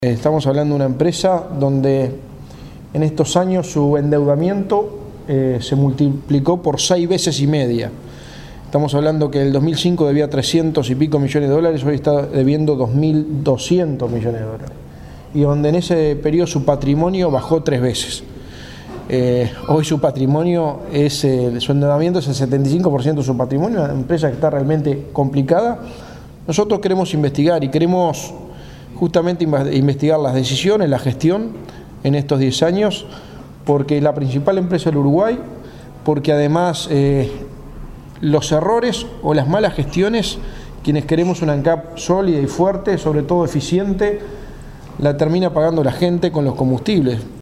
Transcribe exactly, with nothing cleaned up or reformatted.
Estamos hablando de una empresa donde en estos años su endeudamiento eh, se multiplicó por seis veces y media. Estamos hablando que en el dos mil cinco debía trescientos y pico millones de dólares, hoy está debiendo dos mil doscientos millones de dólares. Y donde en ese periodo su patrimonio bajó tres veces. Eh, hoy su patrimonio, es el, su endeudamiento es el setenta y cinco por ciento de su patrimonio, una empresa que está realmente complicada. Nosotros queremos investigar y queremos justamente investigar las decisiones, la gestión en estos diez años, porque es la principal empresa del Uruguay, porque además eh, los errores o las malas gestiones, quienes queremos una ANCAP sólida y fuerte, sobre todo eficiente, la termina pagando la gente con los combustibles.